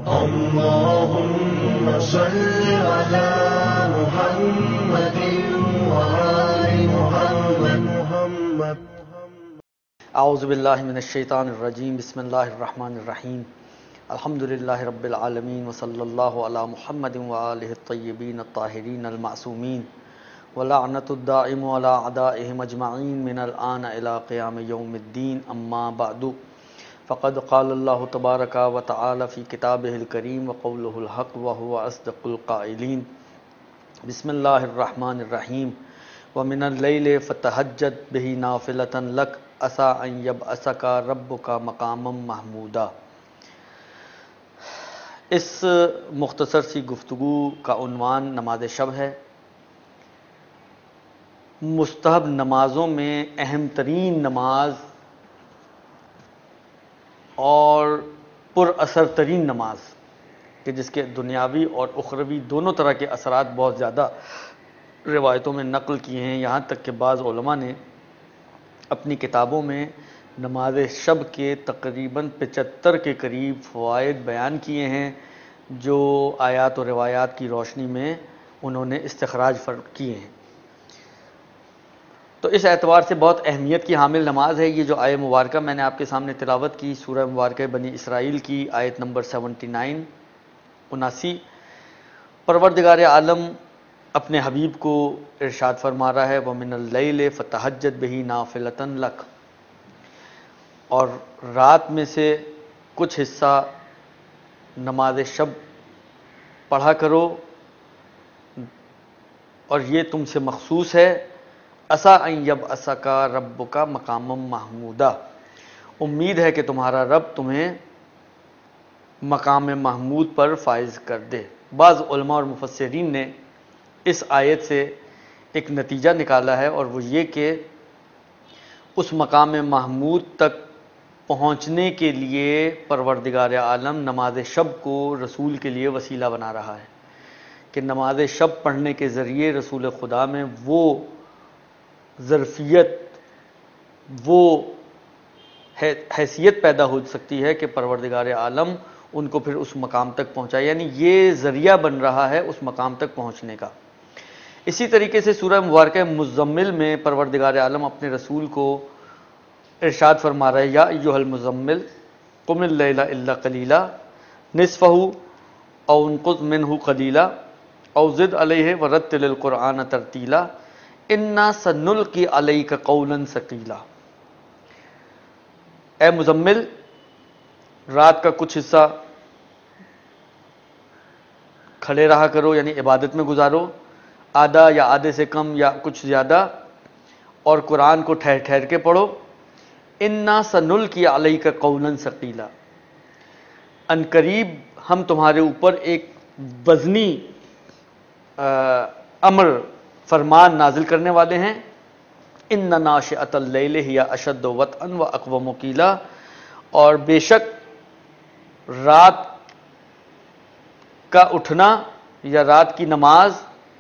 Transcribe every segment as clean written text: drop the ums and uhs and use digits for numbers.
اللهم صل على محمد وآل محمد. اعوذ باللہ من الشیطان الرجیم. بسم اللہ الرحمن الرحیم. الحمد للہ رب العالمین وصلی اللہ علی محمد وآلہ الطیبین الطاہرین المعصومین ولعنت الدائم علی اعدائهم اجمعین من الآن الی قیام یوم الدین. اما بعد فقد قال اللہ تبارک و تعالی فی کتابہ الکریم وقولہ الحق وہو اصدق القائلین. بسم اللہ الرحمن الرحیم. ومن اللیل فتہجد بہ نافلۃ لک عسیٰ ان یبعثک ربک مقاما محمودا. اس مختصر سی گفتگو کا عنوان نماز شب ہے. مستحب نمازوں میں اہم ترین نماز اور پر اثر ترین نماز کہ جس کے دنیاوی اور اخروی دونوں طرح کے اثرات بہت زیادہ روایتوں میں نقل کیے ہیں. یہاں تک کہ بعض علماء نے اپنی کتابوں میں نماز شب کے تقریباً 75 کے قریب فوائد بیان کیے ہیں جو آیات و روایات کی روشنی میں انہوں نے استخراج کیے ہیں. تو اس اعتبار سے بہت اہمیت کی حامل نماز ہے یہ جو آیہ مبارکہ میں نے آپ کے سامنے تلاوت کی، سورہ مبارکہ بنی اسرائیل کی آیت نمبر 79 پروردگار عالم اپنے حبیب کو ارشاد فرما رہا ہے وَمِنَ اللَّيْلِ فَتَہَجَّدْ بِهِ نَافِلَةً لَكَ، اور رات میں سے کچھ حصہ نماز شب پڑھا کرو اور یہ تم سے مخصوص ہے. عسیٰ ان یبعثک ربک مقاما محمودا، امید ہے کہ تمہارا رب تمہیں مقام محمود پر فائز کر دے. بعض علماء اور مفسرین نے اس آیت سے ایک نتیجہ نکالا ہے اور وہ یہ کہ اس مقام محمود تک پہنچنے کے لیے پروردگار عالم نماز شب کو رسول کے لیے وسیلہ بنا رہا ہے کہ نماز شب پڑھنے کے ذریعے رسول خدا میں وہ ظرفیت، وہ حیثیت پیدا ہو سکتی ہے کہ پروردگار عالم ان کو پھر اس مقام تک پہنچائے، یعنی یہ ذریعہ بن رہا ہے اس مقام تک پہنچنے کا. اسی طریقے سے سورہ مبارکہ مزمل میں پروردگار عالم اپنے رسول کو ارشاد فرما رہا ہے یا ایھا المزمل قم اللیل الا قلیلا نصفہ او انقص منہ قلیلا او زد علیہ ورتل القرآن ترتیلا انا سنلقی علیک قولا ثقیلا. اے مزمل، رات کا کچھ حصہ کھڑے رہا کرو یعنی عبادت میں گزارو، آدھا یا آدھے سے کم یا کچھ زیادہ، اور قرآن کو ٹھہر ٹھہر کے پڑھو. انا سنلقی علیک قولا ثقیلا، ان قریب ہم تمہارے اوپر ایک وزنی امر فرمان نازل کرنے والے ہیں. ان ناشئۃ اللیل ہی اشد وطئا واقوم قیلا، اور بے شک رات کا اٹھنا یا رات کی نماز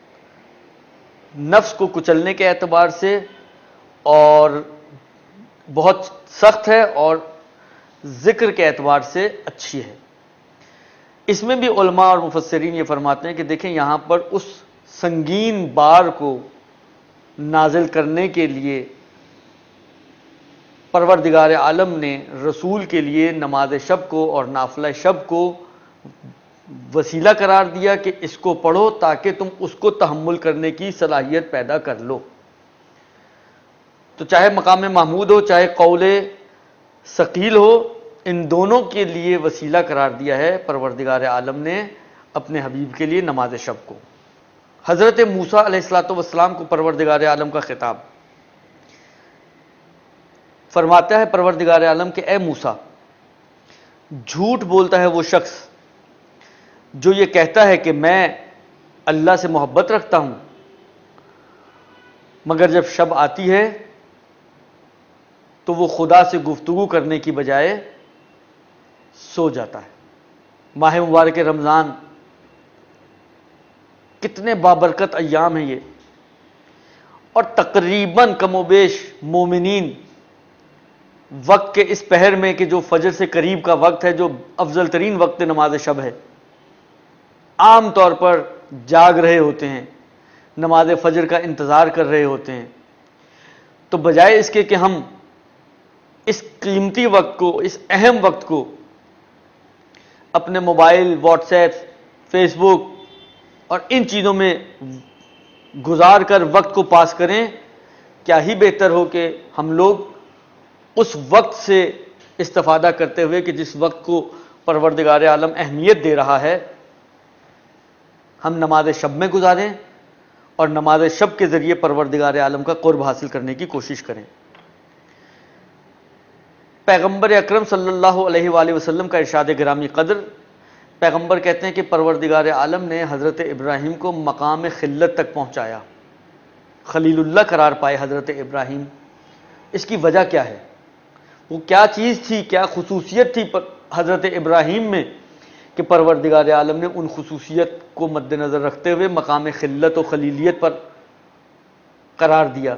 نفس کو کچلنے کے اعتبار سے اور بہت سخت ہے اور ذکر کے اعتبار سے اچھی ہے. اس میں بھی علماء اور مفسرین یہ فرماتے ہیں کہ دیکھیں یہاں پر اس سنگین بار کو نازل کرنے کے لیے پروردگار عالم نے رسول کے لیے نماز شب کو اور نافلہ شب کو وسیلہ قرار دیا کہ اس کو پڑھو تاکہ تم اس کو تحمل کرنے کی صلاحیت پیدا کر لو. تو چاہے مقام محمود ہو چاہے قول ثقیل ہو، ان دونوں کے لیے وسیلہ قرار دیا ہے پروردگار عالم نے اپنے حبیب کے لیے نماز شب کو. حضرت موسیٰ علیہ السلام کو پروردگار عالم کا خطاب فرماتا ہے پروردگار عالم کہ اے موسیٰ، جھوٹ بولتا ہے وہ شخص جو یہ کہتا ہے کہ میں اللہ سے محبت رکھتا ہوں مگر جب شب آتی ہے تو وہ خدا سے گفتگو کرنے کی بجائے سو جاتا ہے. ماہ مبارک رمضان کتنے بابرکت ایام ہیں یہ، اور تقریباً کم و بیش مومنین وقت کے اس پہر میں کہ جو فجر سے قریب کا وقت ہے، جو افضل ترین وقت نماز شب ہے، عام طور پر جاگ رہے ہوتے ہیں، نماز فجر کا انتظار کر رہے ہوتے ہیں، تو بجائے اس کے کہ ہم اس قیمتی وقت کو، اس اہم وقت کو اپنے mobile, WhatsApp, Facebook اور ان چیزوں میں گزار کر وقت کو پاس کریں، کیا ہی بہتر ہو کہ ہم لوگ اس وقت سے استفادہ کرتے ہوئے کہ جس وقت کو پروردگار عالم اہمیت دے رہا ہے، ہم نماز شب میں گزاریں اور نماز شب کے ذریعے پروردگار عالم کا قرب حاصل کرنے کی کوشش کریں۔ پیغمبر اکرم صلی اللہ علیہ وآلہ وسلم کا ارشاد گرامی قدر، پیغمبر کہتے ہیں کہ پروردگار عالم نے حضرت ابراہیم کو مقام خلت تک پہنچایا، خلیل اللہ قرار پائے حضرت ابراہیم۔ اس کی وجہ کیا ہے؟ وہ کیا چیز تھی، کیا خصوصیت تھی حضرت ابراہیم میں کہ پروردگار عالم نے ان خصوصیت کو مد نظر رکھتے ہوئے مقام خلت و خلیلیت پر قرار دیا؟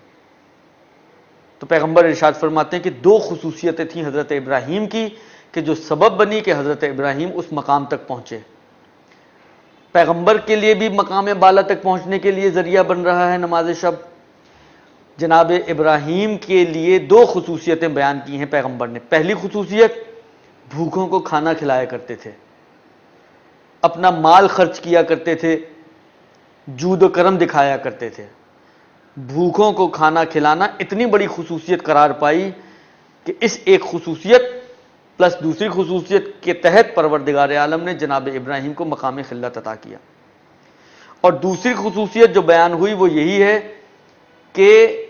تو پیغمبر ارشاد فرماتے ہیں کہ دو خصوصیتیں تھیں حضرت ابراہیم کی کہ جو سبب بنی کہ حضرت ابراہیم اس مقام تک پہنچے۔ پیغمبر کے لیے بھی مقام بالا تک پہنچنے کے لیے ذریعہ بن رہا ہے نماز شب۔ جناب ابراہیم کے لیے دو خصوصیتیں بیان کی ہیں پیغمبر نے۔ پہلی خصوصیت، بھوکوں کو کھانا کھلایا کرتے تھے، اپنا مال خرچ کیا کرتے تھے، جود و کرم دکھایا کرتے تھے۔ بھوکوں کو کھانا کھلانا اتنی بڑی خصوصیت قرار پائی کہ اس ایک خصوصیت پلس دوسری خصوصیت کے تحت پروردگار عالم نے جناب ابراہیم کو مقام خلت عطا کیا۔ اور دوسری خصوصیت جو بیان ہوئی وہ یہی ہے کہ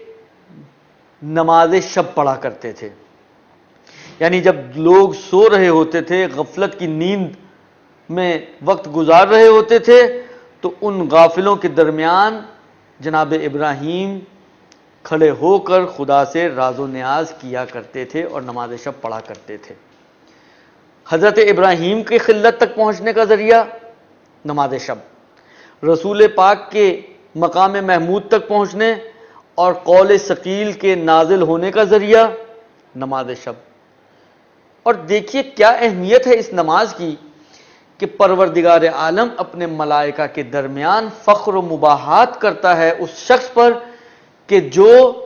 نماز شب پڑھا کرتے تھے، یعنی جب لوگ سو رہے ہوتے تھے، غفلت کی نیند میں وقت گزار رہے ہوتے تھے، تو ان غافلوں کے درمیان جناب ابراہیم کھڑے ہو کر خدا سے راز و نیاز کیا کرتے تھے اور نماز شب پڑھا کرتے تھے۔ حضرت ابراہیم کے خلت تک پہنچنے کا ذریعہ نماز شب، رسول پاک کے مقام محمود تک پہنچنے اور قول ثقیل کے نازل ہونے کا ذریعہ نماز شب۔ اور دیکھیے کیا اہمیت ہے اس نماز کی کہ پروردگار عالم اپنے ملائکہ کے درمیان فخر و مباحات کرتا ہے اس شخص پر کہ جو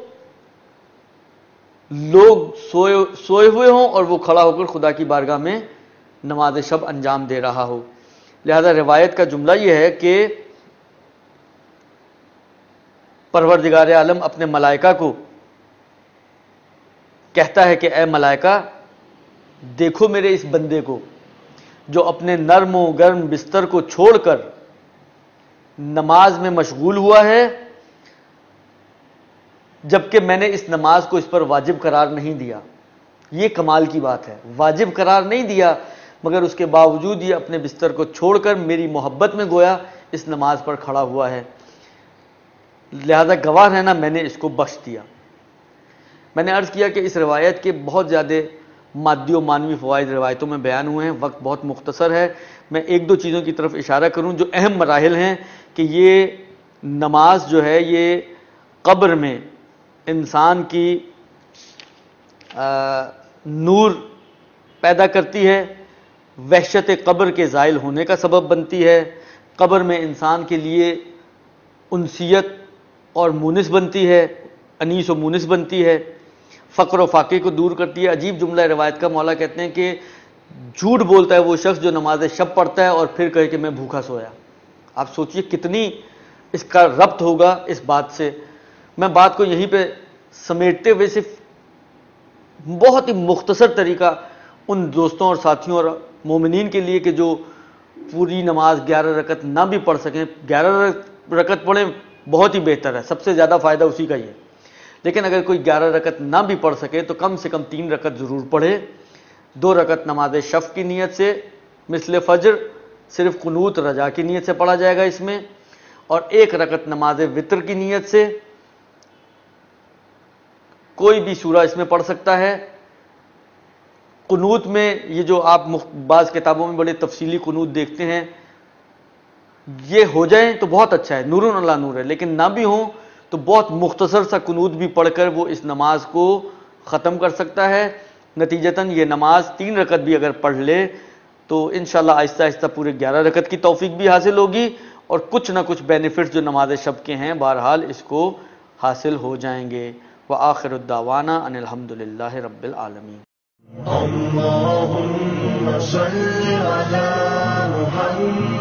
لوگ سوئے ہوئے ہوں اور وہ کھڑا ہو کر خدا کی بارگاہ میں نماز شب انجام دے رہا ہو۔ لہذا روایت کا جملہ یہ ہے کہ پروردگار عالم اپنے ملائکہ کو کہتا ہے کہ اے ملائکہ، دیکھو میرے اس بندے کو جو اپنے نرم و گرم بستر کو چھوڑ کر نماز میں مشغول ہوا ہے، جبکہ میں نے اس نماز کو اس پر واجب قرار نہیں دیا۔ یہ کمال کی بات ہے، واجب قرار نہیں دیا مگر اس کے باوجود یہ اپنے بستر کو چھوڑ کر میری محبت میں گویا اس نماز پر کھڑا ہوا ہے، لہذا گواہ رہنا میں نے اس کو بخش دیا۔ میں نے عرض کیا کہ اس روایت کے بہت زیادہ مادی و معنوی فوائد روایتوں میں بیان ہوئے ہیں، وقت بہت مختصر ہے، میں ایک دو چیزوں کی طرف اشارہ کروں جو اہم مراحل ہیں کہ یہ نماز جو ہے یہ قبر میں انسان کی نور پیدا کرتی ہے، وحشت قبر کے زائل ہونے کا سبب بنتی ہے، قبر میں انسان کے لیے انسیت اور مونس بنتی ہے، انیس و مونس بنتی ہے، فقر و فاقے کو دور کرتی ہے۔ عجیب جملہ روایت کا، مولا کہتے ہیں کہ جھوٹ بولتا ہے وہ شخص جو نماز شب پڑھتا ہے اور پھر کہے کہ میں بھوکا سویا۔ آپ سوچئے کتنی اس کا ربط ہوگا اس بات سے۔ میں بات کو یہیں پہ سمیٹتے ہوئے صرف بہت ہی مختصر طریقہ ان دوستوں اور ساتھیوں اور مومنین کے لیے کہ جو پوری نماز 11 رکعت نہ بھی پڑھ سکیں، 11 رکعت پڑھیں بہت ہی بہتر ہے، سب سے زیادہ فائدہ اسی کا ہی ہے، لیکن اگر کوئی 11 رکعت نہ بھی پڑھ سکے تو کم سے کم 3 رکعت ضرور پڑھے۔ 2 رکعت نماز شفع کی نیت سے مثل فجر، صرف قنوت رجا کی نیت سے پڑھا جائے گا اس میں، اور 1 رکعت نماز وتر کی نیت سے کوئی بھی سورہ اس میں پڑھ سکتا ہے۔ قنوت میں یہ جو آپ بعض کتابوں میں بڑے تفصیلی قنوت دیکھتے ہیں، یہ ہو جائیں تو بہت اچھا ہے، نور علی نور ہے، لیکن نہ بھی ہوں تو بہت مختصر سا قنوت بھی پڑھ کر وہ اس نماز کو ختم کر سکتا ہے. نتیجتاً یہ نماز 3 رکعت بھی اگر پڑھ لے تو انشاءاللہ آہستہ آہستہ پورے 11 رکعت کی توفیق بھی حاصل ہوگی اور کچھ نہ کچھ بینیفٹس جو نماز شب کے ہیں بہرحال اس کو حاصل ہو جائیں گے. وآخر الدعوانا ان الحمدللہ رب العالمین. اللهم صل على محمد